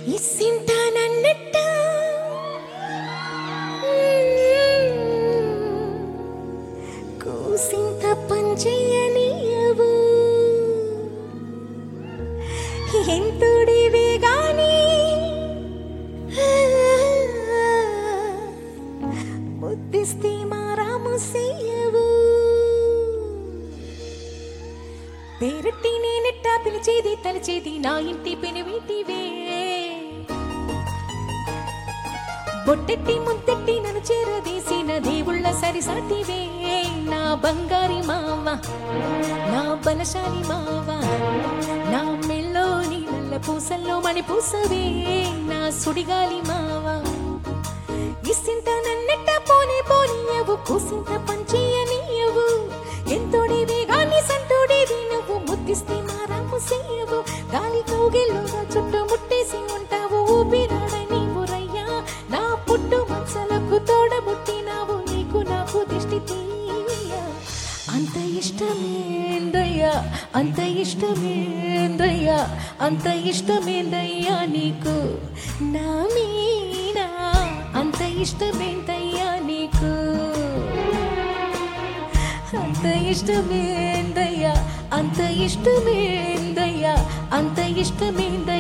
ఇస్సింటానన్నట్ట కూసింత పంచేయనీయవు ఎంతుడివే గాని ముద్దిస్తే మారాము చెయ్యవు పేరెట్టి నేనెట్టా పిలిచేది తలిచేది నా ఇంటి పెనువీటివే బొట్టెట్టి ముద్దెట్టి నన్ను చేరదీసిన దేవుళ్ళ సరిసాటివే నా బంగారి మావ నా బలశాలి మావ నా మెల్లోని నల్ల పూసల్లో మణి పూసవే నా సుడిగాలి మావ ఇస్సింత నన్నెట్ట పోనీ పోనీయవు కూసింత పంచేయనీయవు ఎంతోడివి గాని సంతోడివి నువ్వు ముద్దిస్తే మారాము చెయ్యవు గాలి కౌగిల్లోగా చుట్టూ ముట్టేసి ఉంటావు ఊపిరాడని ఊరయ్యా నా పుట్టు మనసలకు తోడబుట్టినావు నీకు నాకు దిష్టి తీయ అంత ఇష్టమేందయ్యా అంత ఇష్టమేందయ్యా అంత ఇష్టమేందయ్యా నీకు నా మీనా అంత ఇష్టమేందయ్యా నీకు అంత ఇష్టమేందయ్యా అంత ఇష్టమేందయ్యా అంత ఇష్టమేందయ్యా